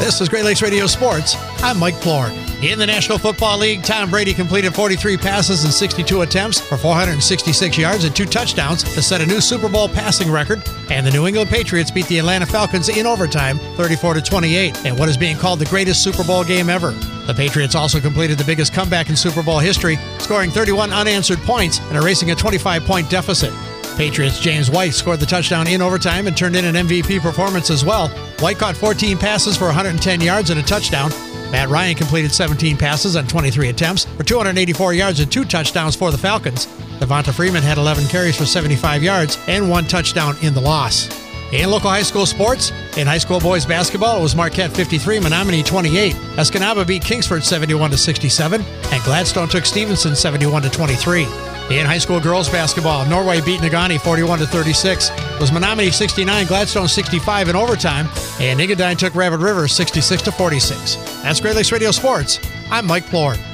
This is Great Lakes Radio Sports. I'm Mike Plord. In the National Football League, Tom Brady completed 43 passes and 62 attempts for 466 yards and 2 touchdowns to set a new Super Bowl passing record. And the New England Patriots beat the Atlanta Falcons in overtime, 34-28, in what is being called the greatest Super Bowl game ever. The Patriots also completed the biggest comeback in Super Bowl history, scoring 31 unanswered points and erasing a 25-point deficit. Patriots' James White scored the touchdown in overtime and turned in an MVP performance as well. White caught 14 passes for 110 yards and a touchdown. Matt Ryan completed 17 passes on 23 attempts for 284 yards and 2 touchdowns for the Falcons. Devonta Freeman had 11 carries for 75 yards and 1 touchdown in the loss. In local high school sports, in high school boys basketball, it was Marquette 53, Menominee 28. Escanaba beat Kingsford 71-67, and Gladstone took Stevenson 71-23. In high school girls basketball, Norway beat Nagani 41-36. It was Menominee 69, Gladstone 65 in overtime, and Engadine took Rabbit River 66-46. That's Great Lakes Radio Sports. I'm Mike Plord.